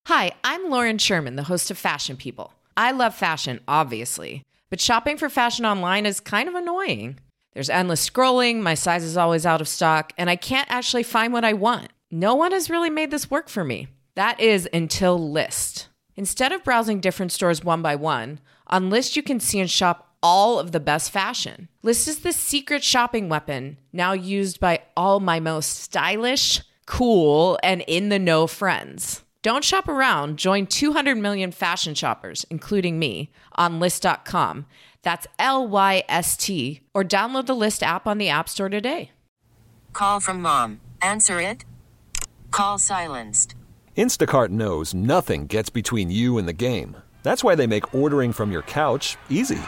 Hi, I'm Lauren Sherman, the host of Fashion People. I love fashion, obviously, but shopping for fashion online is kind of annoying. There's endless scrolling, my size is always out of stock, and I can't actually find what I want. No one has really made this work for me. That is until Lyst. Instead of browsing different stores one by one, on Lyst you can see and shop all of the best fashion. Lyst is the secret shopping weapon now used by all my most stylish, cool, and in-the-know friends. Don't shop around. Join 200 million fashion shoppers, including me, on Lyst.com. That's Lyst, or download the Lyst app on the App Store today. Call from mom. Answer it. Call silenced. Instacart knows nothing gets between you and the game. That's why they make ordering from your couch easy.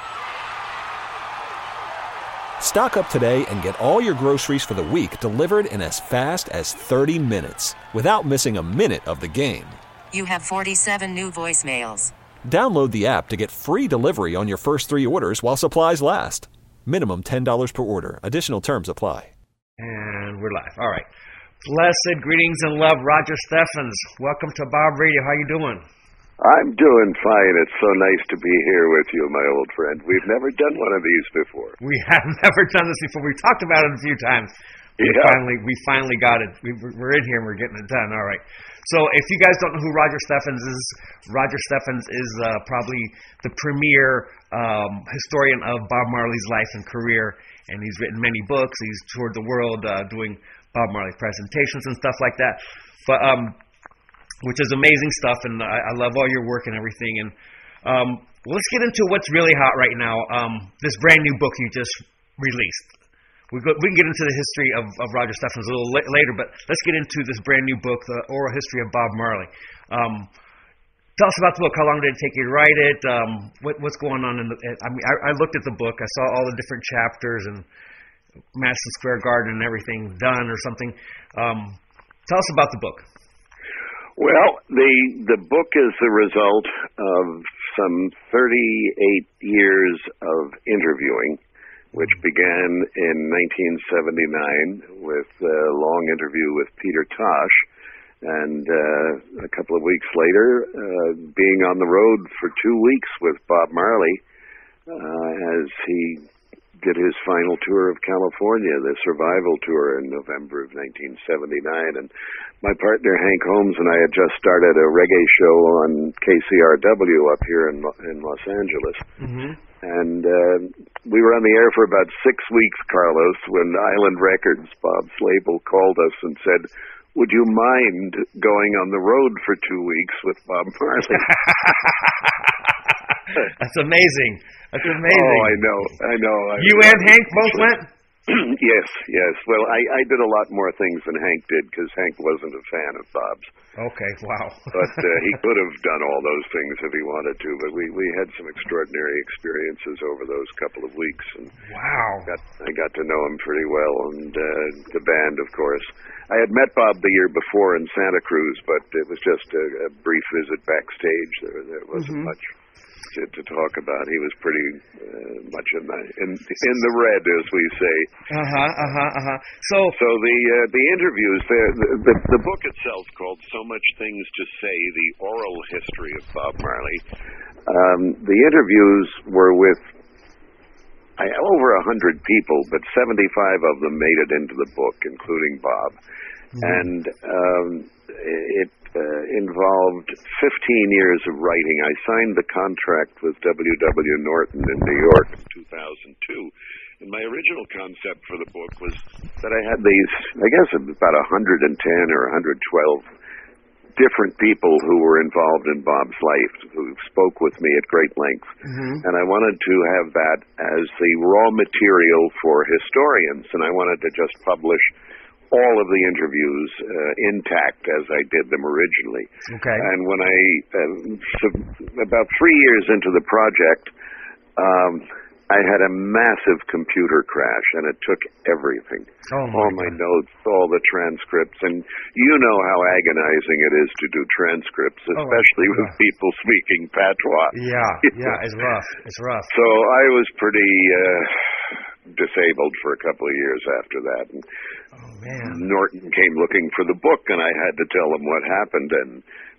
Stock up today and get all your groceries for the week delivered in as fast as 30 minutes without missing a minute of the game. You have 47 new voicemails. Download the app to get free delivery on your first 3 orders while supplies last. Minimum $10 per order. Additional terms apply. And we're live. All right. Blessed greetings and love, Roger Steffens. Welcome to Bob Radio. How you doing? I'm doing fine. It's so nice to be here with you, my old friend. We've never done one of these before. We have never done this before. We've talked about it a few times. We finally got it. We're in here and we're getting it done. All right. So if you guys don't know who Roger Steffens is probably the premier historian of Bob Marley's life and career, and he's written many books. He's toured the world doing Bob Marley presentations and stuff like that. But which is amazing stuff, and I love all your work and everything. And let's get into what's really hot right now. This brand new book you just released. We can get into the history of Roger Steffens a little later, but let's get into this brand new book, The Oral History of Bob Marley. Tell us about the book. How long did it take you to write it? What's going on? I looked at the book. I saw all the different chapters and Madison Square Garden and everything done or something. Tell us about the book. Well, the book is the result of some 38 years of interviewing, which began in 1979 with a long interview with Peter Tosh, and a couple of weeks later, being on the road for 2 weeks with Bob Marley as he did his final tour of California, the Survival Tour in November of 1979. And my partner, Hank Holmes, and I had just started a reggae show on KCRW up here in Los Angeles. Mm-hmm. And we were on the air for about 6 weeks, Carlos, when Island Records, Bob's label, called us and said, "Would you mind going on the road for 2 weeks with Bob Marley?" That's amazing. That's amazing. Oh, I know. You and Hank both went? Yes. Well, I did a lot more things than Hank did because Hank wasn't a fan of Bob's. Okay, wow. But he could have done all those things if he wanted to. But we had some extraordinary experiences over those couple of weeks. And wow. I got to know him pretty well, and the band, of course. I had met Bob the year before in Santa Cruz, but it was just a brief visit backstage. There wasn't much to talk about. He was pretty much in the red, as we say. So the interviews, the book itself, called So Much Things to Say: The Oral History of Bob Marley. The interviews were with over 100 people, but 75 of them made it into the book, including Bob. And it involved 15 years of writing. I signed the contract with W.W. Norton in New York in 2002. And my original concept for the book was that I had these, I guess about 110 or 112 different people who were involved in Bob's life, who spoke with me at great length. And I wanted to have that as the raw material for historians, and I wanted to just publish all of the interviews intact as I did them originally. Okay. And when about 3 years into the project, I had a massive computer crash, and it took everything. All my notes, all the transcripts, and you know how agonizing it is to do transcripts, especially with people speaking patois. Yeah, it's rough. So I was pretty disabled for a couple of years after that. And Norton came looking for the book, and I had to tell him what happened, and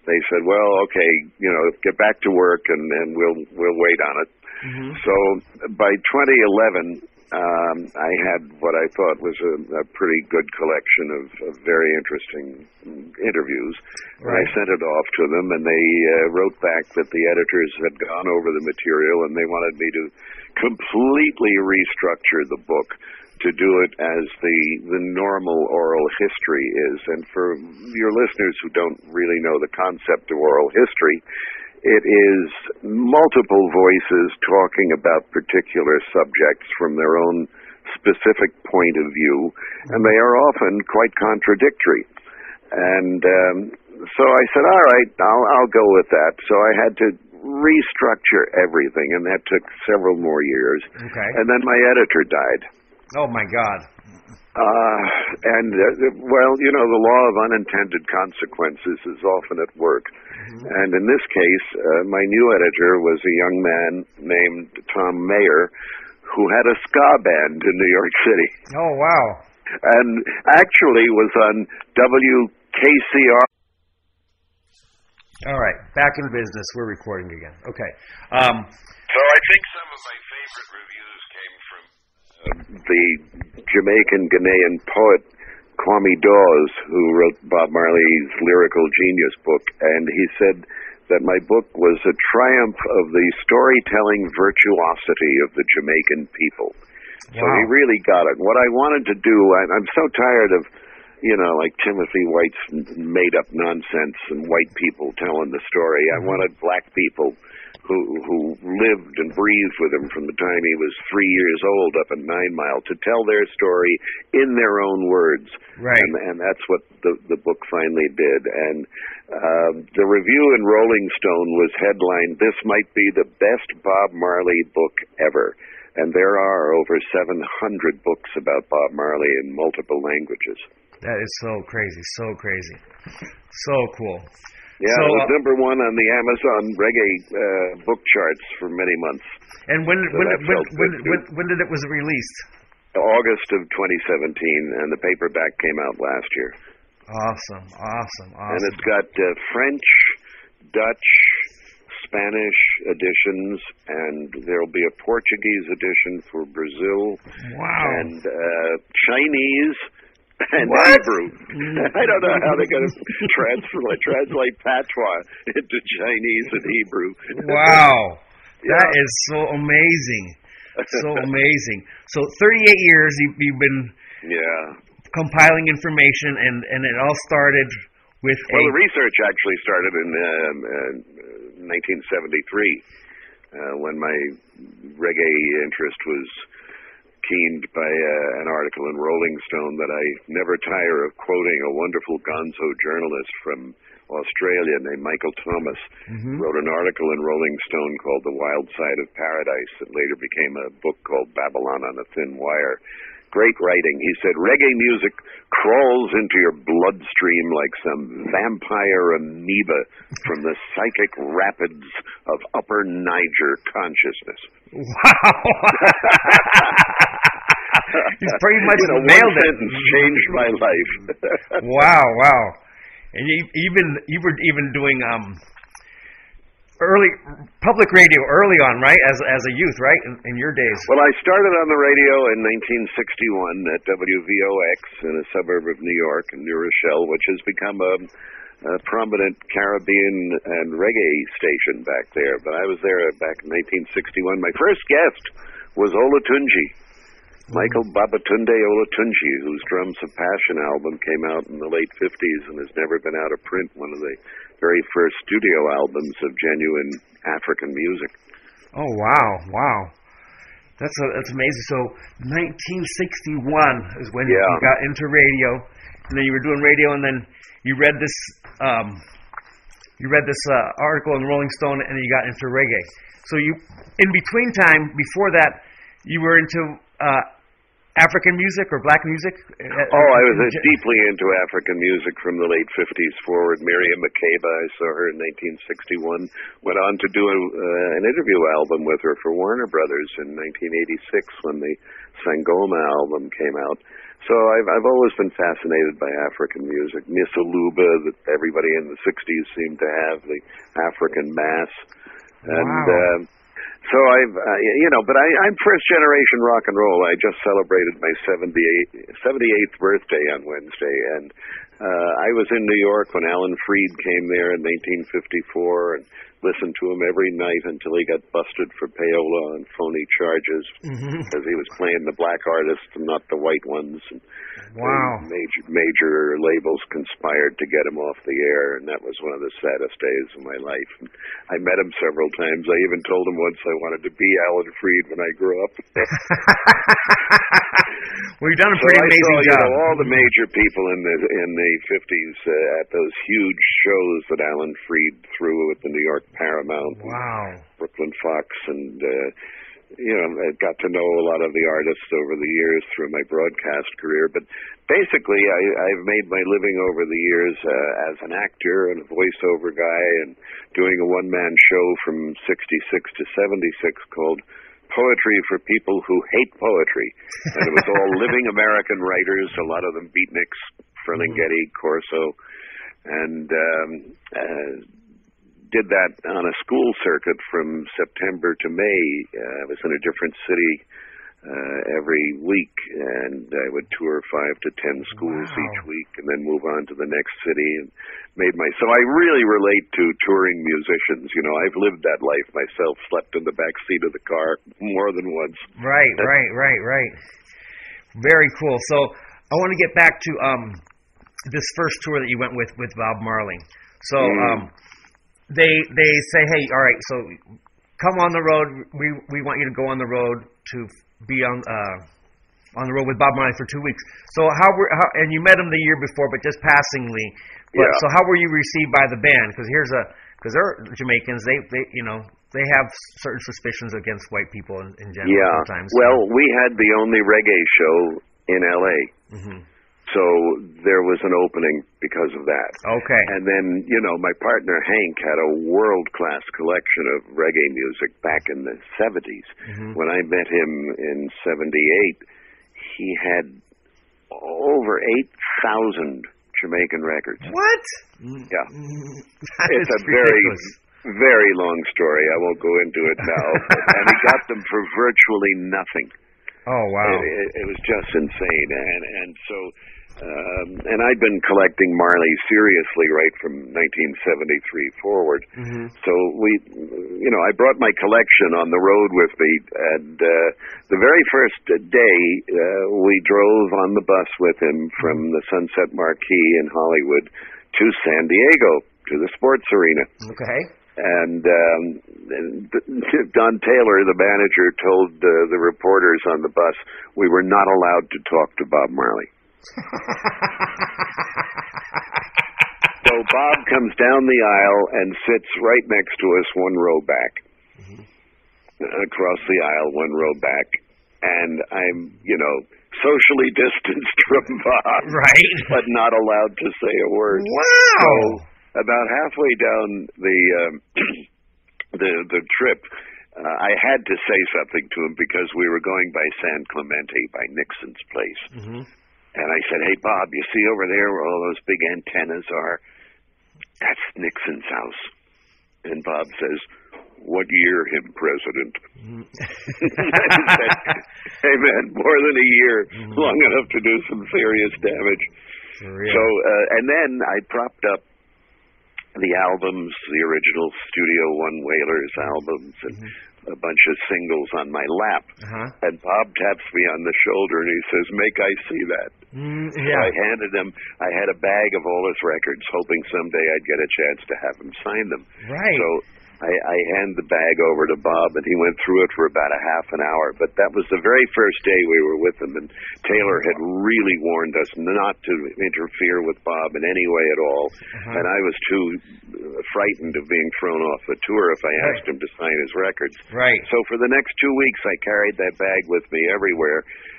they said, well, okay, get back to work and we'll wait on it. Mm-hmm. So by 2011, I had what I thought was a pretty good collection of very interesting interviews. Right. And I sent it off to them, and they wrote back that the editors had gone over the material, and they wanted me to completely restructure the book to do it as the normal oral history is. And for your listeners who don't really know the concept of oral history, it is multiple voices talking about particular subjects from their own specific point of view, and they are often quite contradictory. And so I said, all right, I'll go with that. So I had to restructure everything, and that took several more years. Okay. And then my editor died. Oh, my God. Well, the law of unintended consequences is often at work. Mm-hmm. And in this case, my new editor was a young man named Tom Mayer, who had a ska band in New York City. Oh, wow. And actually was on WKCR. All right, back in business. We're recording again. Okay. So I think some of my favorite reviews came from the Jamaican Ghanaian poet Kwame Dawes, who wrote Bob Marley's Lyrical Genius book, and he said that my book was a triumph of the storytelling virtuosity of the Jamaican people. Wow. So he really got it. What I wanted to do, I'm so tired of, like Timothy White's made-up nonsense and white people telling the story. I wanted black people who lived and breathed with him from the time he was 3 years old up at 9 Mile to tell their story in their own words. Right. And that's what the book finally did. And the review in Rolling Stone was headlined, "This might be the best Bob Marley book ever." And there are over 700 books about Bob Marley in multiple languages. That is so crazy, so crazy. So cool. Yeah, so, it was number one on the Amazon reggae book charts for many months. And when did it was released? August of 2017, and the paperback came out last year. Awesome. And it's got French, Dutch, Spanish editions, and there'll be a Portuguese edition for Brazil. Wow. And Chinese. And what? Hebrew. I don't know how they're going to translate patois into Chinese and Hebrew. Wow. Yeah. That is so amazing. So amazing. So 38 years you've been compiling information, and it all started with the research actually started in 1973 when my reggae interest was keened by an article in Rolling Stone that I never tire of quoting. A wonderful gonzo journalist from Australia named Michael Thomas wrote an article in Rolling Stone called The Wild Side of Paradise that later became a book called Babylon on a Thin Wire. Great writing. He said, reggae music crawls into your bloodstream like some vampire amoeba from the psychic rapids of Upper Niger consciousness. Wow. He's pretty much nailed it. One sentence changed my life. Wow. And you were even doing early public radio early on, right? As a youth, right? In your days. Well, I started on the radio in 1961 at WVOX in a suburb of New York, in New Rochelle, which has become a prominent Caribbean and reggae station back there. But I was there back in 1961. My first guest was Olatunji. Michael Babatunde Olatunji, whose Drums of Passion album came out in the late 50s and has never been out of print, one of the very first studio albums of genuine African music. Oh, wow. That's amazing. So 1961 is when you got into radio, and then you were doing radio, and then you read this article in Rolling Stone, and then you got into reggae. So you, in between time, before that, you were into African music or black music? Oh, I was deeply into African music from the late 50s forward. Miriam Makeba, I saw her in 1961. Went on to do an interview album with her for Warner Brothers in 1986 when the Sangoma album came out. So I've always been fascinated by African music. Miss Aluba, that everybody in the 60s seemed to have, the African mass. And so but I'm first generation rock and roll. I just celebrated my 78th birthday on Wednesday, and I was in New York when Alan Freed came there in 1954 and listened to him every night until he got busted for payola and phony charges because he was playing the black artists and not the white ones. And major labels conspired to get him off the air, and that was one of the saddest days of my life. And I met him several times. I even told him once I wanted to be Alan Freed when I grew up. Well, you've done a pretty amazing job. All the major people in the 50s at those huge shows that Alan Freed threw at the New York Paramount, Brooklyn Fox, and I got to know a lot of the artists over the years through my broadcast career. But basically, I've made my living over the years as an actor and a voiceover guy, and doing a one-man show from 66 to 76 called Poetry for People Who Hate Poetry. And it was all living American writers, a lot of them beatniks, Ferlinghetti, Corso, and did that on a school circuit from September to May. I was in a different city every week, and I would tour 5 to 10 schools each week and then move on to the next city. And so I really relate to touring musicians. I've lived that life myself, slept in the back seat of the car more than once. Right. Very cool. So I want to get back to this first tour that you went with Bob Marley. So they say, hey, all right, so come on the road. We want you to go on the road to be on the road with Bob Marley for 2 weeks. So and you met him the year before, but just passingly. But, so how were you received by the band? Because they're Jamaicans. They have certain suspicions against white people in general. Yeah. Sometimes. Well, we had the only reggae show in L.A. So there was an opening because of that. Okay. And then, my partner Hank had a world-class collection of reggae music back in the 70s. When I met him in 78, he had over 8,000 Jamaican records. What? Yeah. It's a very, very long story. I won't go into it now. And he got them for virtually nothing. Oh, wow. It was just insane. And so... and I'd been collecting Marley seriously right from 1973 forward. So I brought my collection on the road with me, and the very first day we drove on the bus with him from the Sunset Marquee in Hollywood to San Diego, to the sports arena. Okay. And Don Taylor, the manager, told the reporters on the bus we were not allowed to talk to Bob Marley. So Bob comes down the aisle and sits right next to us, one row back. Across the aisle, one row back. And I'm, socially distanced from Bob. Right. But not allowed to say a word. Wow. So about halfway down the trip, I had to say something to him because we were going by San Clemente, by Nixon's place. And I said, hey, Bob, you see over there where all those big antennas are? That's Nixon's house. And Bob says, what year him president? I said, hey, man, more than a year, long enough to do some serious damage. So, and then I propped up the albums, the original Studio One Wailers albums, and a bunch of singles on my lap. And Bob taps me on the shoulder and he says, make I see that. So I handed him, I had a bag of all his records, hoping someday I'd get a chance to have him sign them. Right. So I hand the bag over to Bob, and he went through it for about a half an hour. But that was the very first day we were with him, and Taylor had really warned us not to interfere with Bob in any way at all. And I was too frightened of being thrown off the tour if I asked him to sign his records. Right. So for the next 2 weeks, I carried that bag with me everywhere.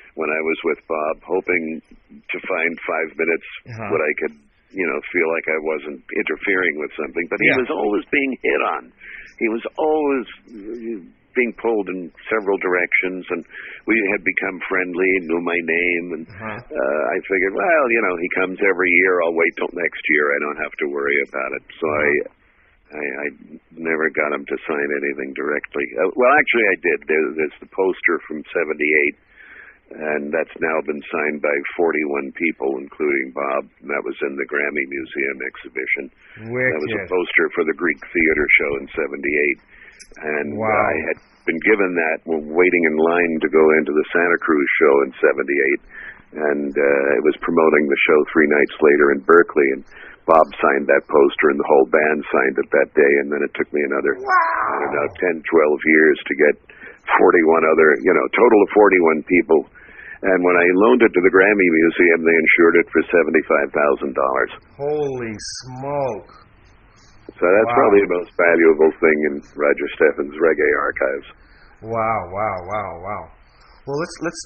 when I was with Bob, hoping to find 5 minutes what I could, feel like I wasn't interfering with something. But he was always being hit on. He was always being pulled in several directions, and we had become friendly, knew my name, and I figured, well, he comes every year, I'll wait till next year, I don't have to worry about it. So I never got him to sign anything directly. Well, actually I did. There's the poster from 78, and that's now been signed by 41 people, including Bob, and that was in the Grammy Museum exhibition. Wicked. That was a poster for the Greek Theater show in 78. And I had been given that waiting in line to go into the Santa Cruz show in 78. And it was promoting the show 3 nights later in Berkeley. And Bob signed that poster, and the whole band signed it that day. And then it took me another, 10, 12 years to get 41 other, total of 41 people. And when I loaned it to the Grammy Museum, they insured it for $75,000. Holy smoke. So that's probably the most valuable thing in Roger Steffens' reggae archives. Wow. Well, let's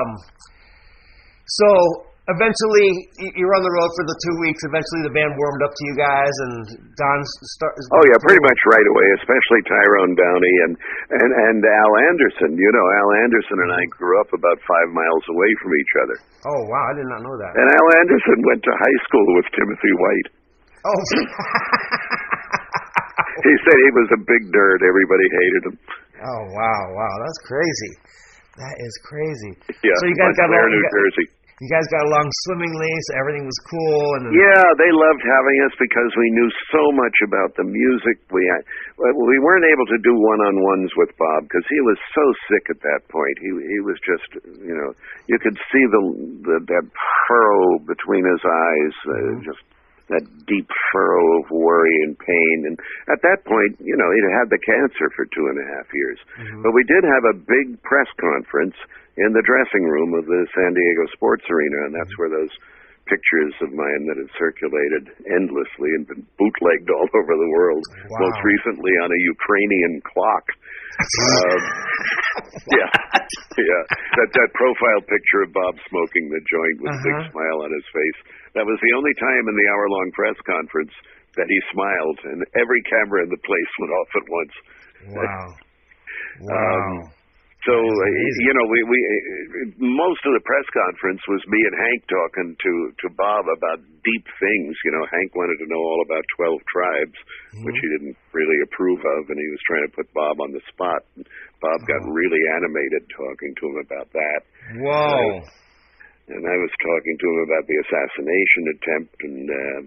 so eventually you're on the road for the 2 weeks. Eventually the band warmed up to you guys, and Don pretty much right away, especially Tyrone Downey and Al Anderson. Al Anderson and I grew up about 5 miles away from each other. Oh, wow, I did not know that. And Al Anderson went to high school with Timothy White. Oh. He said he was a big nerd. Everybody hated him. Oh, wow. That's crazy. That is crazy. Yeah, so you guys got along, New Jersey. You guys got along swimmingly, so everything was cool. And yeah, they loved having us because we knew so much about the music. We weren't able to do one-on-ones with Bob because he was so sick at that point. He was just, you could see that furrow between his eyes, just that deep furrow of worry and pain. And at that point, he'd had the cancer for 2.5 years. But we did have a big press conference in the dressing room of the San Diego Sports Arena, and that's where those pictures of mine that had circulated endlessly and been bootlegged all over the world, most recently on a Ukrainian clock. That profile picture of Bob smoking the joint with a big smile on his face. That was the only time in the hour-long press conference that he smiled, and every camera in the place went off at once. Wow. So, we most of the press conference was me and Hank talking to Bob about deep things. Hank wanted to know all about 12 tribes, which he didn't really approve of, and he was trying to put Bob on the spot. Bob got really animated talking to him about that. Whoa. And I was talking to him about the assassination attempt, and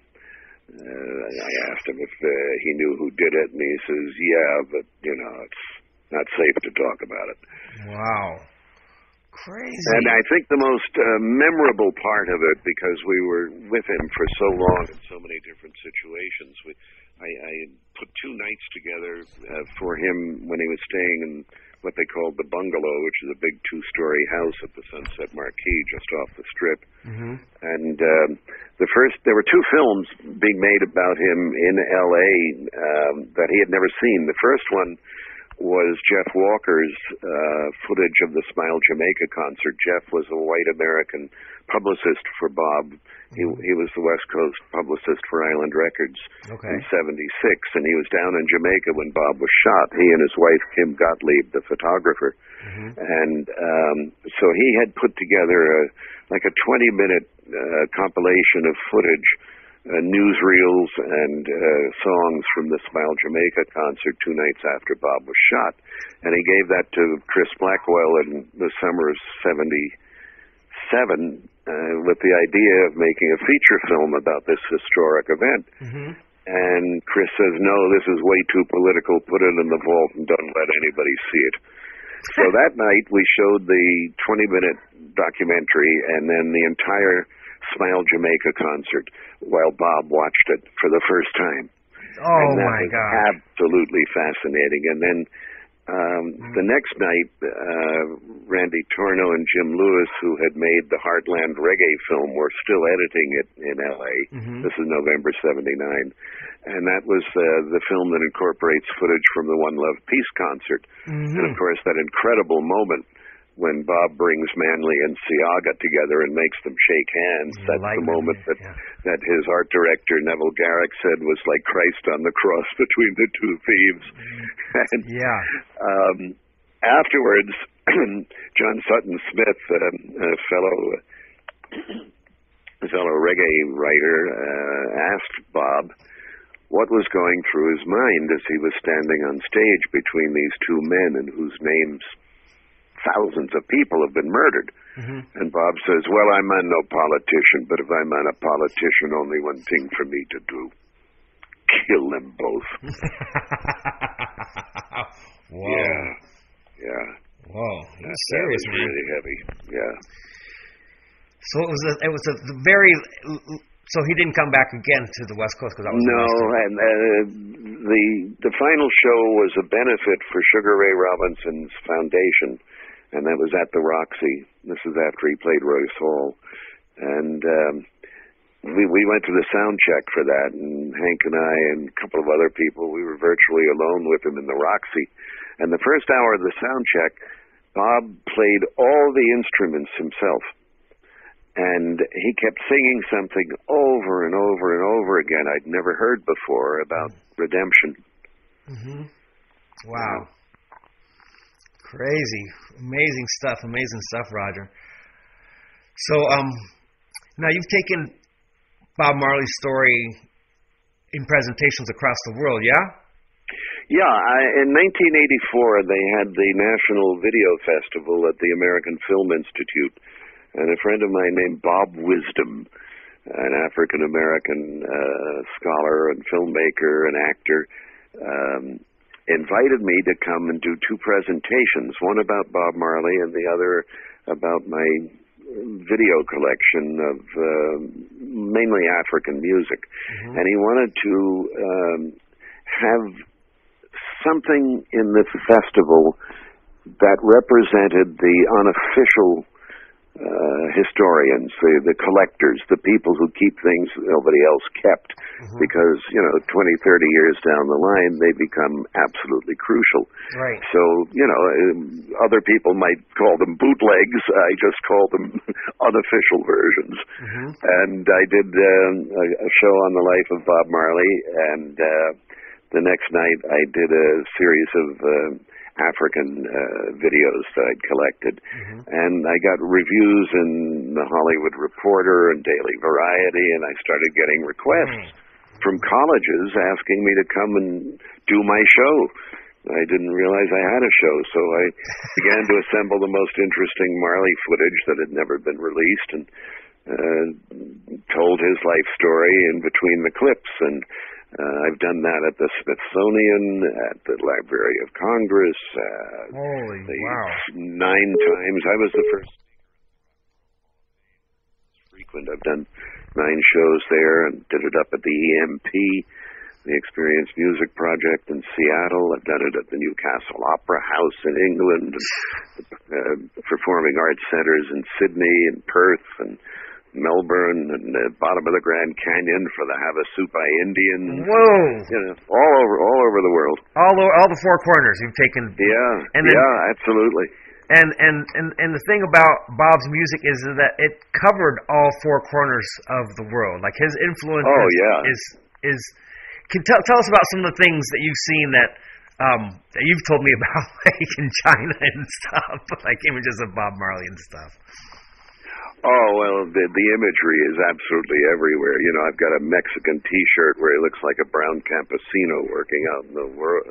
I asked him if he knew who did it, and he says, yeah, but, it's not safe to talk about it. Wow. Crazy. And I think the most memorable part of it, because we were with him for so long in so many different situations, I put 2 nights together for him when he was staying in what they called the bungalow, which is a big 2-story house at the Sunset Marquis just off the Strip. And there were 2 films being made about him in L.A. That he had never seen. The first one was Jeff Walker's footage of the Smile Jamaica concert. Jeff was a white American publicist for Bob. He was the West Coast publicist for Island Records in 76, and he was down in Jamaica when Bob was shot. He and his wife, Kim Gottlieb, the photographer. And so he had put together a 20-minute compilation of footage, newsreels and songs from the Smile Jamaica concert 2 nights after Bob was shot. And he gave that to Chris Blackwell in the summer of 77 with the idea of making a feature film about this historic event. And Chris says, no, this is way too political. Put it in the vault and don't let anybody see it. So that night we showed the 20-minute documentary and then the entire Smile Jamaica concert while Bob watched it for the first time. Oh, my God. Absolutely fascinating. And then the next night, Randy Torno and Jim Lewis, who had made the Heartland Reggae film, were still editing it in L.A. This is November 79. And that was the film that incorporates footage from the One Love Peace concert. And, of course, that incredible moment when Bob brings Manley and Seaga together and makes them shake hands. That's the moment that his art director, Neville Garrick, said was like Christ on the cross between the two thieves. And, afterwards, John Sutton Smith, a fellow reggae writer, asked Bob what was going through his mind as he was standing on stage between these two men in whose names thousands of people have been murdered. And Bob says, well, I'm no politician, but if I'm a politician, only one thing for me to do. Kill them both. Whoa. Yeah. Whoa. That's serious, man. Really heavy. Yeah. So it was a very. So he didn't come back again to the West Coast because that was and the final show was a benefit for Sugar Ray Robinson's foundation, and that was at the Roxy. This is after he played Royce Hall, and we went to the sound check for that, and Hank and I and a couple of other people, we were virtually alone with him in the Roxy. And the first hour of the sound check, Bob played all the instruments himself. And he kept singing something over and over and over again I'd never heard before about redemption. Wow. Crazy. Amazing stuff, Roger. So, now you've taken Bob Marley's story in presentations across the world, yeah? Yeah, in 1984 they had the National Video Festival at the American Film Institute, and a friend of mine named Bob Wisdom, an African-American scholar and filmmaker and actor, invited me to come and do two presentations, one about Bob Marley and the other about my video collection of mainly African music. And he wanted to have something in the festival that represented the unofficial historians, the collectors, the people who keep things nobody else kept, because, 20, 30 years down the line, they become absolutely crucial. Right. So, other people might call them bootlegs. I just call them unofficial versions. And I did a show on the life of Bob Marley, and the next night I did a series of African videos that I'd collected. And I got reviews in the Hollywood Reporter and Daily Variety, and I started getting requests from colleges asking me to come and do my show. I didn't realize I had a show, so I began to assemble the most interesting Marley footage that had never been released, and told his life story in between the clips. And I've done that at the Smithsonian, at the Library of Congress. Holy wow. 9 times. I was the first frequent. I've done 9 shows there and did it up at the EMP, the Experience Music Project in Seattle. I've done it at the Newcastle Opera House in England, and, performing arts centers in Sydney and Perth and Melbourne and the bottom of the Grand Canyon for the Havasupai Indians. Whoa! All over the world. All the four corners you've taken. Yeah. And then, absolutely. And the thing about Bob's music is that it covered all four corners of the world. Like his influence is tell us about some of the things that you've seen that you've told me about, like in China and stuff, like images of Bob Marley and stuff. Oh, well, the imagery is absolutely everywhere. I've got a Mexican T-shirt where he looks like a brown campesino working out in the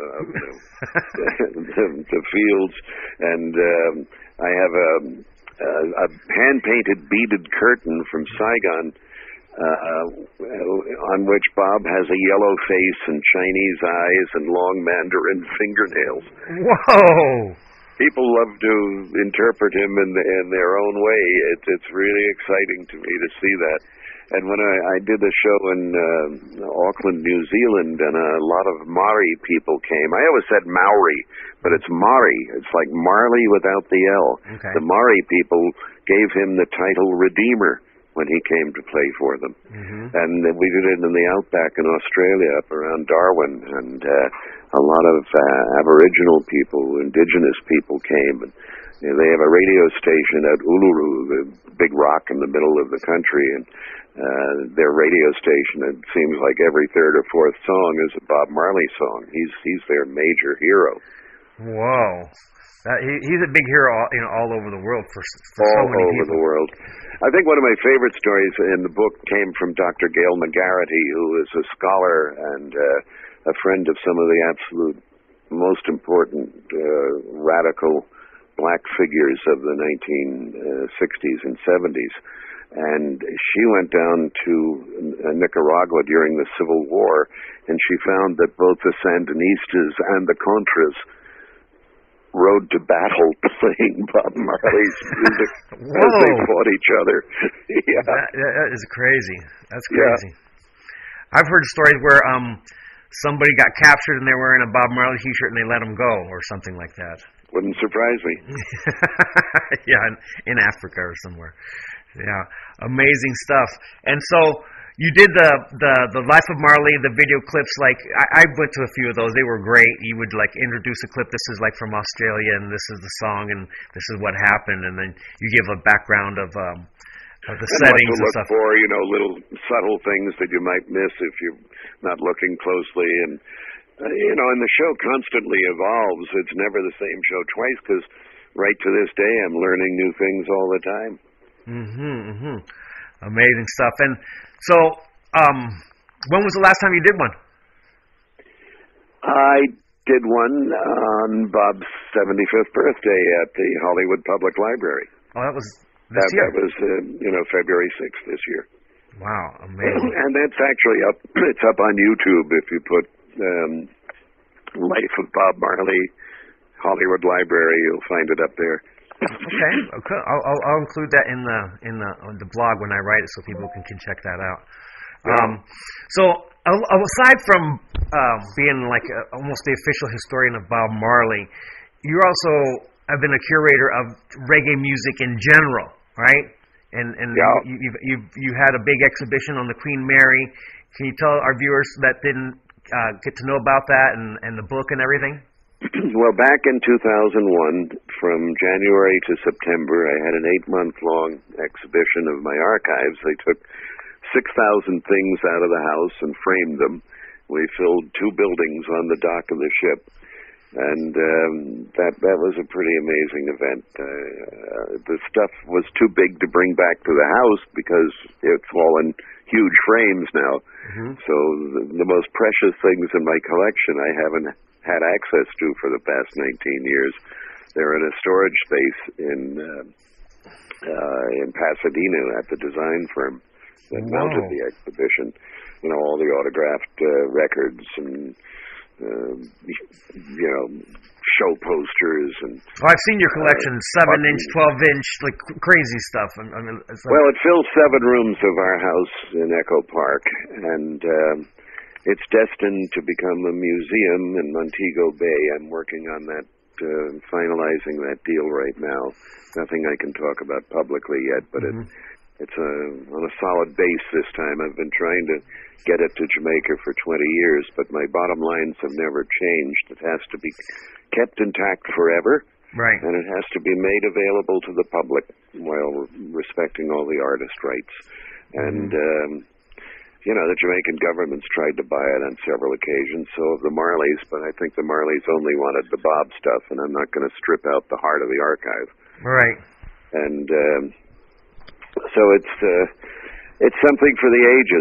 the fields, and I have a hand-painted beaded curtain from Saigon on which Bob has a yellow face and Chinese eyes and long Mandarin fingernails. Whoa! People love to interpret him in their own way. It's really exciting to me to see that. And when I did a show in Auckland, New Zealand, and a lot of Maori people came. I always said Maori, but it's Mari. It's like Marley without the L. Okay. The Maori people gave him the title Redeemer when he came to play for them. And we did it in the outback in Australia, up around Darwin, and a lot of Aboriginal people, indigenous people came. And they have a radio station at Uluru, the big rock in the middle of the country, and their radio station, it seems like every third or fourth song is a Bob Marley song. He's their major hero. Whoa. He's a big hero all over the world for so many people. All over the world. I think one of my favorite stories in the book came from Dr. Gail McGarity, who is a scholar and a friend of some of the absolute most important radical black figures of the 1960s and 70s. And she went down to Nicaragua during the Civil War, and she found that both the Sandinistas and the Contras rode to battle playing Bob Marley's music as they fought each other. Yeah. That is crazy. That's crazy. Yeah. I've heard stories where somebody got captured and they were wearing a Bob Marley t-shirt and they let him go or something like that. Wouldn't surprise me. Yeah, in Africa or somewhere. Yeah, amazing stuff. And so you did the Life of Marley, the video clips. Like I went to a few of those. They were great. You would like introduce a clip. This is like from Australia, and this is the song, and this is what happened. And then you give a background of the settings and stuff. For little subtle things that you might miss if you're not looking closely. And and the show constantly evolves. It's never the same show twice because right to this day I'm learning new things all the time. Amazing stuff. And so, when was the last time you did one? I did one on Bob's 75th birthday at the Hollywood Public Library. Oh, that was this year? That was, February 6th this year. Wow, amazing. And that's actually up. It's up on YouTube if you put Life of Bob Marley, Hollywood Library. You'll find it up there. Okay. I'll include that in the blog when I write it, so people can check that out. So aside from being like almost the official historian of Bob Marley, you also have been a curator of reggae music in general, right? And you had a big exhibition on the Queen Mary. Can you tell our viewers that didn't get to know about that and the book and everything? Well, back in 2001, from January to September, I had an 8-month-long exhibition of my archives. They took 6,000 things out of the house and framed them. We filled 2 buildings on the dock of the ship, and that was a pretty amazing event. The stuff was too big to bring back to the house because it's all in huge frames now. So the most precious things in my collection I haven't had access to for the past 19 years. They're in a storage space in Pasadena at the design firm that mounted the exhibition. All the autographed records and show posters and. Well, I've seen your collection: 7-inch, 12-inch, like crazy stuff. Well, it fills 7 rooms of our house in Echo Park, and it's destined to become a museum in Montego Bay. I'm working on that, finalizing that deal right now. Nothing I can talk about publicly yet, but it's on a solid base this time. I've been trying to get it to Jamaica for 20 years, but my bottom lines have never changed. It has to be kept intact forever, right? And it has to be made available to the public while respecting all the artist rights. And the Jamaican government's tried to buy it on several occasions, so have the Marleys, but I think the Marleys only wanted the Bob stuff, and I'm not going to strip out the heart of the archive. Right. And so it's something for the ages.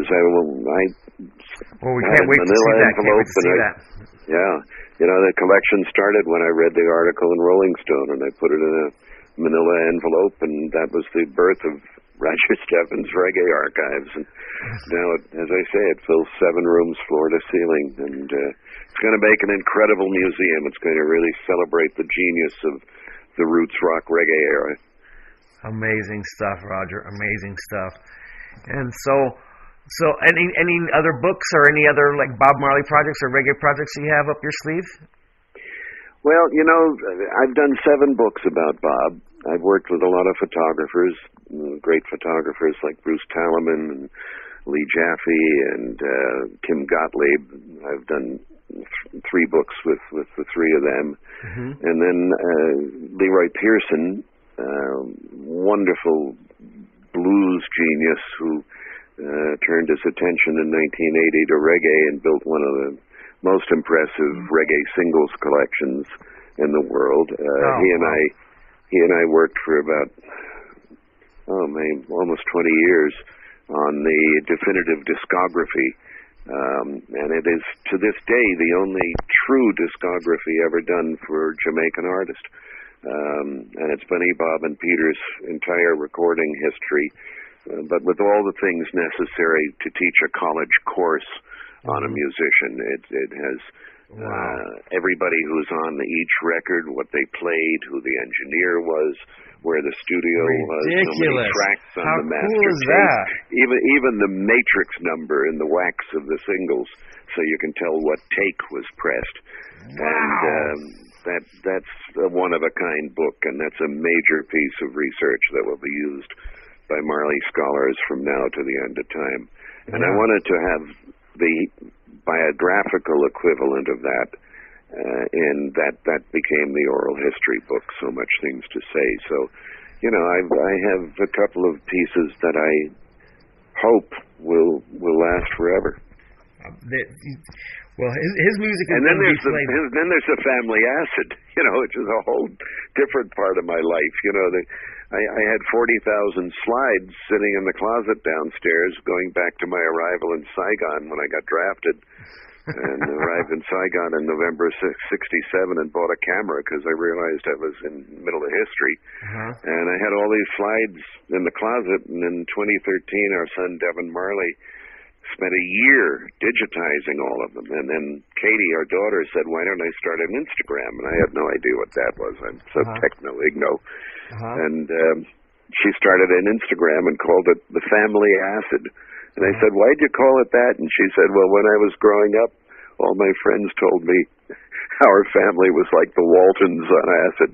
We can't wait to see that. Yeah. The collection started when I read the article in Rolling Stone, and I put it in a manila envelope, and that was the birth of Roger Steffens' Reggae Archives. And now, as I say, it fills 7 rooms floor to ceiling, and it's going to make an incredible museum. It's going to really celebrate the genius of the roots rock reggae era. Amazing stuff, Roger. Amazing stuff. And so any other books or any other like Bob Marley projects or reggae projects you have up your sleeve? Well, I've done 7 books about Bob. I've worked with a lot of photographers, great photographers like Bruce Talaman and Lee Jaffe and Kim Gottlieb. I've done 3 books with the 3 of them. And then Leroy Pearson, wonderful blues genius who turned his attention in 1980 to reggae and built one of the most impressive reggae singles collections in the world. He and I worked for about almost 20 years on the definitive discography, and it is to this day the only true discography ever done for Jamaican artist. And it's Bunny, Bob, and Peter's entire recording history, but with all the things necessary to teach a college course on a musician. It has everybody who's on each record, what they played, who the engineer was, where the studio was, how many tracks on the master tape, even the matrix number in the wax of the singles, so you can tell what take was pressed. And that's a one-of-a-kind book, and that's a major piece of research that will be used by Marley scholars from now to the end of time. And I wanted to have the biographical equivalent of that, and that became the oral history book, so much things to say. So, I have a couple of pieces that I hope will last forever. Well, his music is and then there's the Family Acid, which is a whole different part of my life. I had 40,000 slides sitting in the closet downstairs, going back to my arrival in Saigon when I got drafted, and arrived in Saigon in November '67 and bought a camera because I realized I was in the middle of history. And I had all these slides in the closet, and in 2013, our son Devin Marley spent a year digitizing all of them. And then Katie, our daughter, said, why don't I start an Instagram? And I had no idea what that was. I'm so techno-igno. And she started an Instagram and called it The Family Acid. And I said, why'd you call it that? And she said, well, when I was growing up, all my friends told me our family was like the Waltons on acid.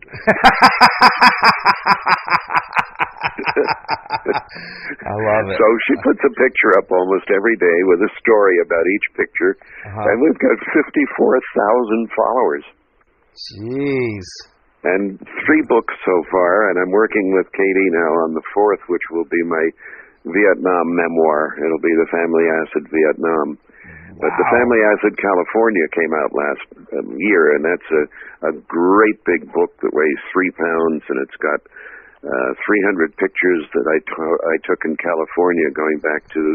I love it. So she puts a picture up almost every day with a story about each picture. And we've got 54,000 followers. Jeez. And 3 books so far, and I'm working with Katie now on the 4th, which will be my Vietnam memoir. It'll be The Family Acid Vietnam. But The Family Acid California came out last year, and that's a great big book that weighs 3 pounds, and it's got 300 pictures that I took in California going back to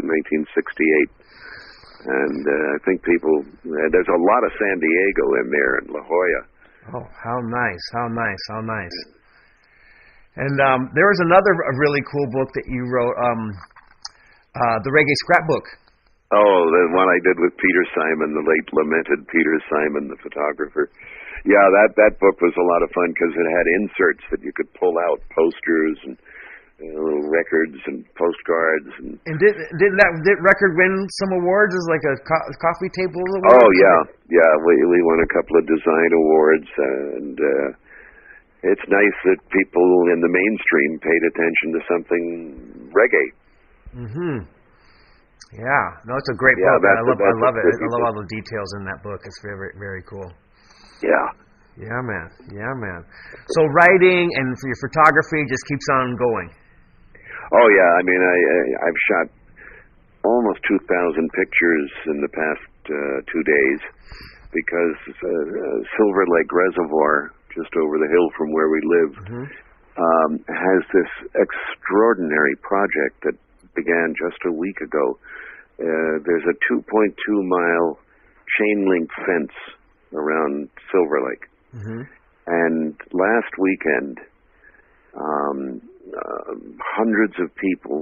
1968. And I think there's a lot of San Diego in there and La Jolla. Oh, how nice, how nice, how nice. And there was another really cool book that you wrote, the Reggae Scrapbook. Oh, the one I did with Peter Simon, the late lamented Peter Simon, the photographer. Yeah, that book was a lot of fun because it had inserts that you could pull out, posters and little records and postcards. And did that record win some awards as like a coffee table award? Oh yeah. We won a couple of design awards, and it's nice that people in the mainstream paid attention to something reggae. Yeah, no, it's a great book. I love it. I love all the details in that book. It's very, very cool. Yeah. Yeah, man. So writing and for your photography just keeps on going. Oh yeah, I mean I've shot almost 2,000 pictures in the past 2 days because Silver Lake Reservoir, just over the hill from where we live, has this extraordinary project that began just a week ago. There's a 2.2-mile chain link fence around Silver Lake. And last weekend, hundreds of people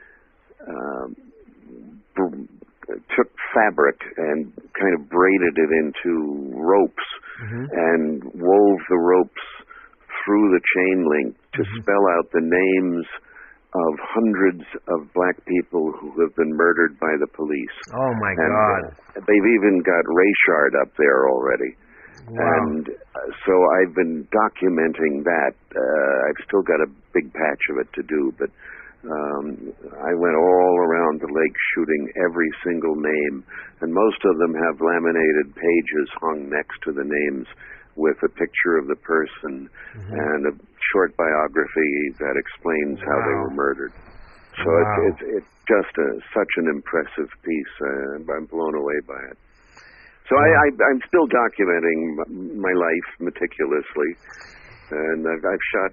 took fabric and kind of braided it into ropes and wove the ropes through the chain link to spell out the names of hundreds of black people who have been murdered by the police. Oh, my God. They've even got Rayshard up there already. Wow. And so I've been documenting that. I've still got a big patch of it to do, but I went all around the lake shooting every single name, and most of them have laminated pages hung next to the names with a picture of the person and a short biography that explains how they were murdered. So it's just such an impressive piece. I'm blown away by it. So I'm still documenting my life meticulously, and I've shot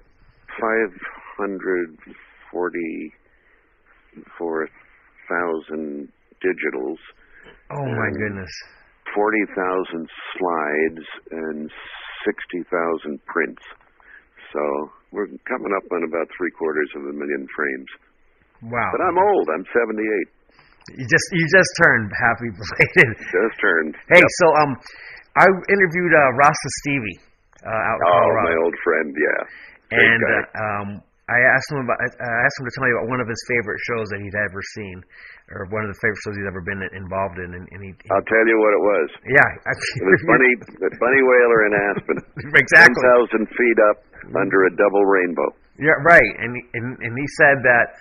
544,000 digitals. Oh my goodness! 40,000 slides and 60,000 prints. So we're coming up on about 750,000 frames. Wow! But I'm old. I'm 78. You just turned. Happy belated. Just turned. Hey, Yep. so I interviewed Rasta Stevie out in Colorado. My old friend, yeah. Great And guy. I asked him to tell me about one of his favorite shows that he'd ever seen, or one of the favorite shows he's ever been involved in. And he I'll tell you what it was. Yeah, It was Bunny Whaler in Aspen. Exactly. 10,000 feet up under a double rainbow. Yeah, right. And he said that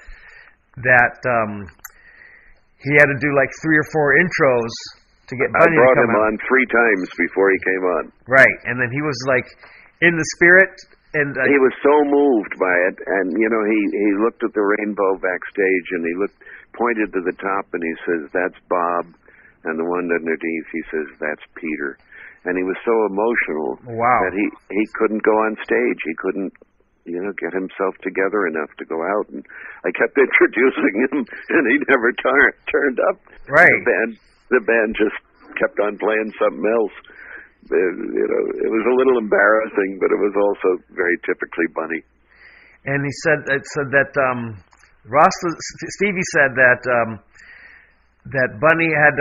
he had to do like 3 or 4 intros to get I Bunny brought to come him out. on 3 times before he came on. Right, and then he was like in the spirit, and He was so moved by it, and he looked at the rainbow backstage, and he pointed to the top, and he says, "That's Bob," and the one underneath, he says, "That's Peter." And he was so emotional that he couldn't go on stage. He couldn't, get himself together enough to go out. And I kept introducing him, and he never turned up. Right. The band just kept on playing something else. It was a little embarrassing, but it was also very typically Bunny. And he said that Stevie said that Bunny had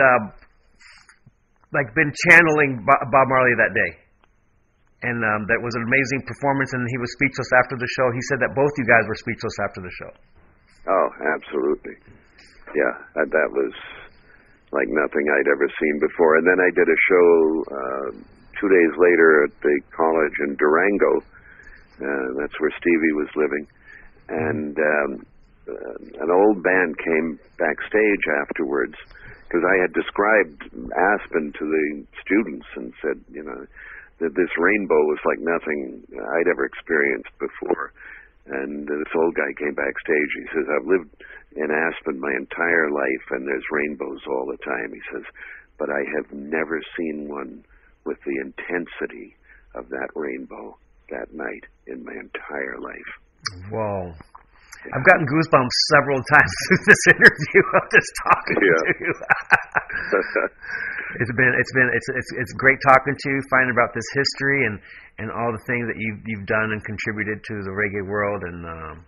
been channeling Bob Marley that day, and that was an amazing performance. And he was speechless after the show. He said that both you guys were speechless after the show. Oh, absolutely. Yeah, that was like nothing I'd ever seen before. And then I did a show 2 days later at the college in Durango. That's where Stevie was living. And an old band came backstage afterwards, because I had described Aspen to the students and said, that this rainbow was like nothing I'd ever experienced before. And this old guy came backstage. He says, "I've lived in Aspen my entire life, and there's rainbows all the time." He says, "But I have never seen one with the intensity of that rainbow that night in my entire life." Whoa. I've gotten goosebumps several times through this interview of just talking to you. It's great talking to you, finding about this history and all the things that you've done and contributed to the reggae world, and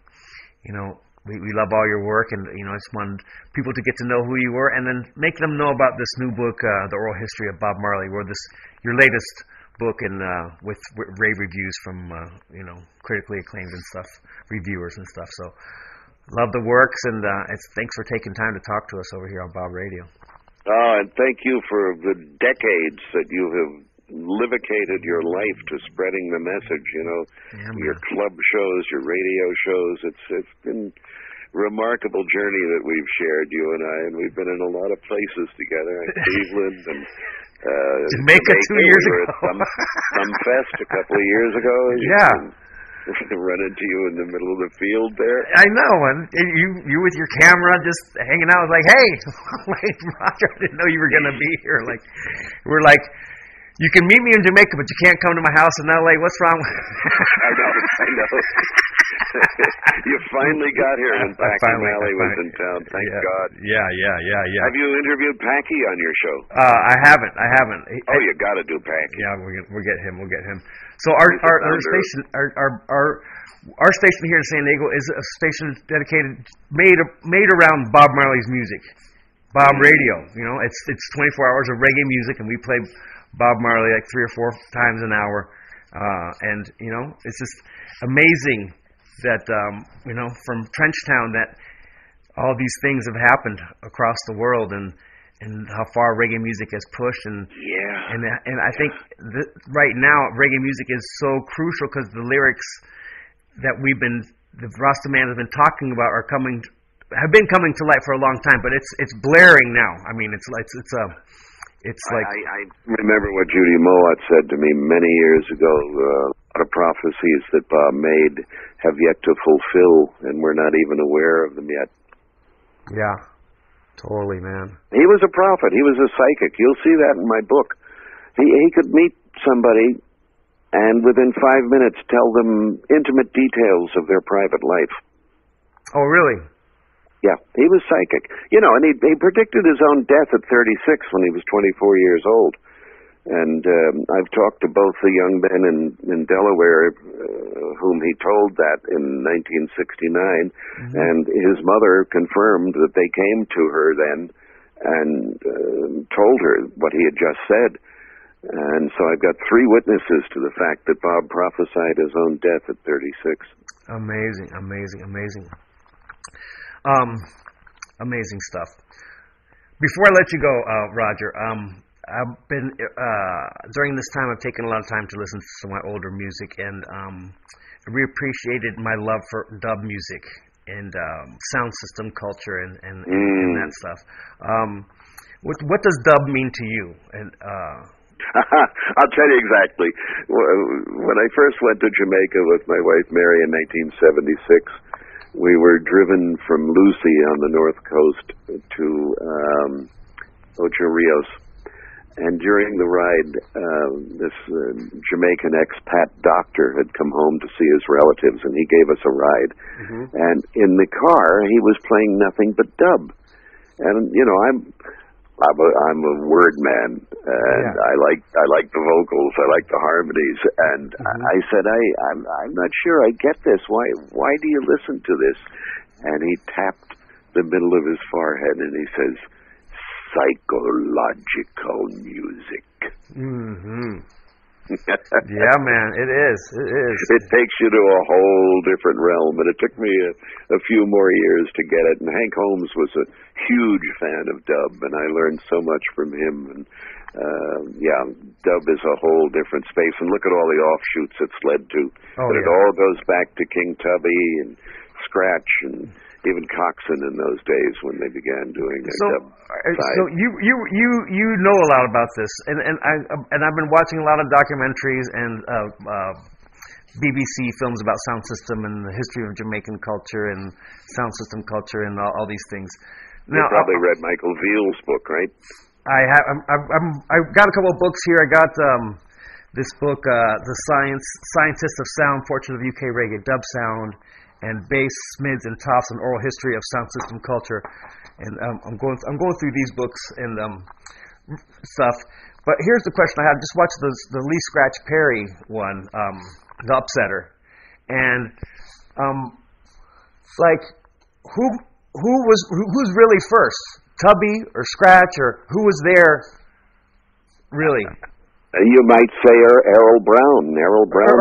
we love all your work, and I just wanted people to get to know who you were, and then make them know about this new book, The Oral History of Bob Marley, your latest book, and with rave reviews from critically acclaimed and stuff, reviewers and stuff. So love the works, and thanks for taking time to talk to us over here on Bob Radio. Oh, and thank you for the decades that you have livicated your life to spreading the message. Your club shows, your radio shows. It's been a remarkable journey that we've shared, you and I, and we've been in a lot of places together, in Cleveland and Jamaica 2 years we were ago. at some fest a couple of years ago. Yeah. Run into you in the middle of the field there. I know, and you with your camera just hanging out. I was like, "Hey, Roger, I didn't know you were going to be here." We're like, "You can meet me in Jamaica, but you can't come to my house in LA. What's wrong?" I know. You finally got here, and Packy Malley was in town. Thank God. Yeah. Have you interviewed Packy on your show? I haven't. Oh, you got to do Packy. Yeah, we'll get him. So our station, our station here in San Diego is a station dedicated, made around Bob Marley's music, Bob Radio. It's 24 hours of reggae music, and we play Bob Marley like 3 or 4 times an hour, and it's just amazing that from Trenchtown that all these things have happened across the world, and how far reggae music has pushed, and I think right now reggae music is so crucial because the lyrics that we've been the Rastaman has been talking about have been coming to light for a long time, but it's blaring now. I mean, it's like. I remember what Judy Mowat said to me many years ago. A lot of prophecies that Bob made have yet to fulfill, and we're not even aware of them yet. Yeah, totally, man. He was a prophet. He was a psychic. You'll see that in my book. He could meet somebody and within 5 minutes tell them intimate details of their private life. Oh, really? Yeah, he was psychic. You know, and he predicted his own death at 36 when he was 24 years old. And I've talked to both the young men in Delaware whom he told that in 1969, and his mother confirmed that they came to her then and told her what he had just said. And so I've got 3 witnesses to the fact that Bob prophesied his own death at 36. Amazing. Amazing stuff. Before I let you go, Roger, I've been during this time I've taken a lot of time to listen to some of my older music, and I reappreciated my love for dub music and sound system culture and that stuff. What does dub mean to you? And I'll tell you exactly. When I first went to Jamaica with my wife Mary in 1976. We were driven from Lucy on the north coast to Ocho Rios. And during the ride, this Jamaican expat doctor had come home to see his relatives, and he gave us a ride. And in the car, he was playing nothing but dub. And, you know, I'm a word man, and I like the vocals, I like the harmonies, and I said, I'm not sure I get this. Why do you listen to this? And he tapped the middle of his forehead and he says, psychological music. Yeah, man, it is. It takes you to a whole different realm, and it took me a few more years to get it. And Hank Holmes was a huge fan of dub, and I learned so much from him. And dub is a whole different space. And look at all the offshoots it's led to. It all goes back to King Tubby and Scratch and even Coxon in those days when they began doing their dub. So you know a lot about this, and I've been watching a lot of documentaries and BBC films about sound system and the history of Jamaican culture and sound system culture and all these things. You probably read Michael Veal's book, right? I've got a couple of books here. I got this book, The Scientists of Sound: Fortune of UK Reggae Dub Sound, and bass, mids, and tops, an oral history of sound system culture. And I'm going through these books and stuff. But here's the question I have. Just watched the Lee Scratch Perry one, The Upsetter, and who's really first, Tubby or Scratch, or who was there really? You might say Errol Brown. Errol Brown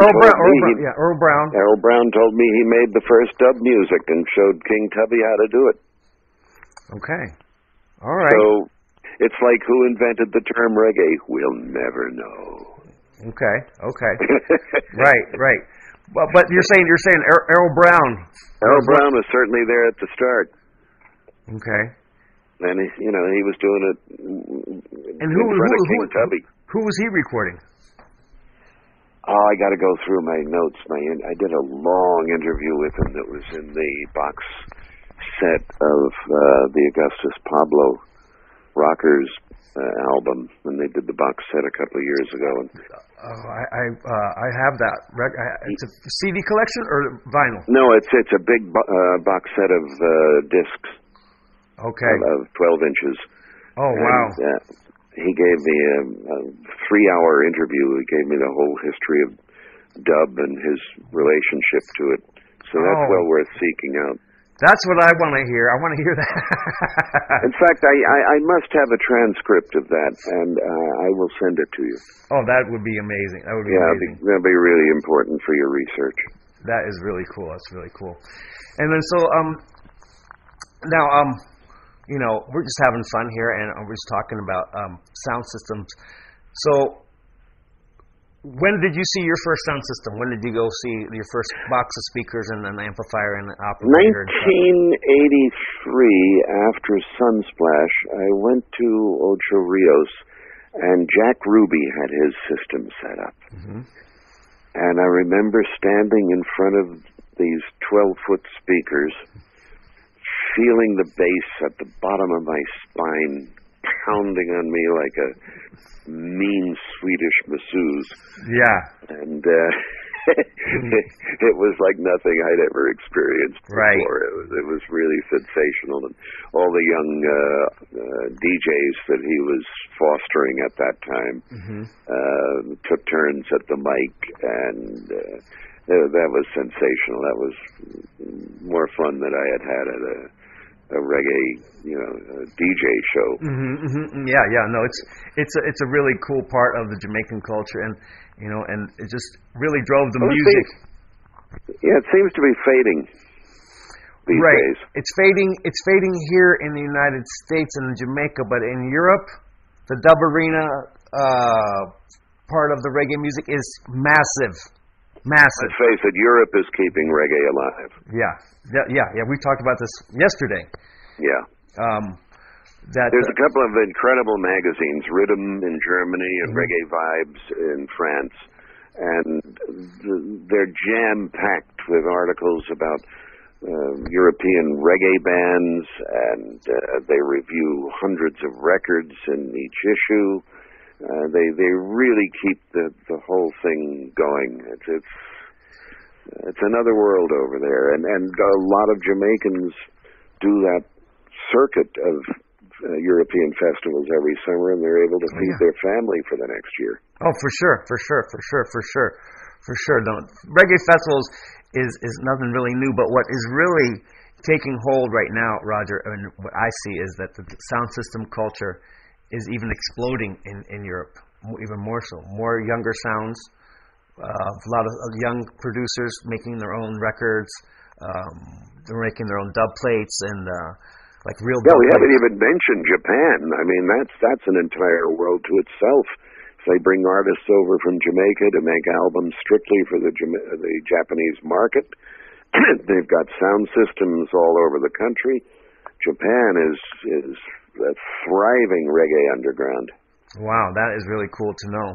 told me he made the first dub music and showed King Tubby how to do it. Okay. All right. So it's like who invented the term reggae? We'll never know. Okay. Right. But you're saying Errol Brown. Errol Brown was certainly there at the start. Okay. And he was doing it in front of King Tubby. Who was he recording? Oh, I got to go through my notes. I did a long interview with him that was in the box set of the Augustus Pablo Rockers album, when they did the box set a couple of years ago. I have that. It's a CD collection or vinyl? No, it's a big box set of discs. Okay. Of 12 inches. Oh, wow. And, he gave me a 3-hour interview. He gave me the whole history of dub and his relationship to it. So that's well worth seeking out. That's what I want to hear. I want to hear that. In fact, I must have a transcript of that, and I will send it to you. Oh, that would be amazing. That would be amazing. That'd be really important for your research. That is really cool. That's really cool. And then now we're just having fun here, and we're just talking about sound systems. So, when did you see your first sound system? When did you go see your first box of speakers and an amplifier and an operator? 1983, after Sunsplash, I went to Ocho Rios, and Jack Ruby had his system set up. Mm-hmm. And I remember standing in front of these 12-foot speakers, feeling the bass at the bottom of my spine pounding on me like a mean Swedish masseuse. Yeah. And it was like nothing I'd ever experienced before. It was really sensational. And all the young DJs that he was fostering at that time took turns at the mic, and that was sensational. That was more fun than I had had at a reggae, DJ show. Yeah. No, it's a really cool part of the Jamaican culture, and it just really drove the music. Yeah, it seems to be fading these days. It's fading here in the United States and in Jamaica, but in Europe, the dub arena part of the reggae music is massive. Massive. Let's face it, Europe is keeping reggae alive. Yeah. We talked about this yesterday. Yeah. There's a couple of incredible magazines, Rhythm in Germany and Reggae Vibes in France, and they're jam-packed with articles about European reggae bands, and they review hundreds of records in each issue. They really keep the whole thing going. It's another world over there, and a lot of Jamaicans do that circuit of European festivals every summer, and they're able to feed their family for the next year. Oh, for sure. Reggae festivals is nothing really new, but what is really taking hold right now, Roger, and what I see is that the sound system culture is even exploding in Europe, even more so. More younger sounds, a lot of young producers making their own records. They're making their own dub plates and like real. Yeah, we haven't even mentioned Japan. I mean, that's an entire world to itself. They bring artists over from Jamaica to make albums strictly for the Japanese market. They've got sound systems all over the country. Japan is a thriving reggae underground. Wow, that is really cool to know.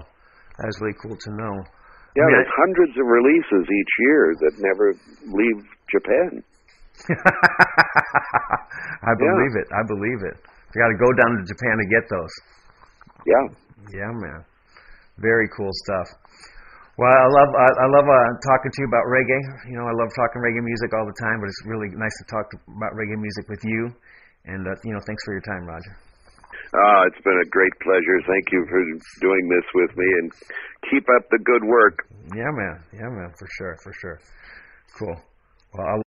Yeah, there's hundreds of releases each year that never leave Japan. I believe it. You got to go down to Japan to get those. Yeah, man. Very cool stuff. Well, I love talking to you about reggae. I love talking reggae music all the time, but it's really nice to talk about reggae music with you. And thanks for your time, Roger. It's been a great pleasure. Thank you for doing this with me, and keep up the good work. Yeah, man. For sure. Cool. Well,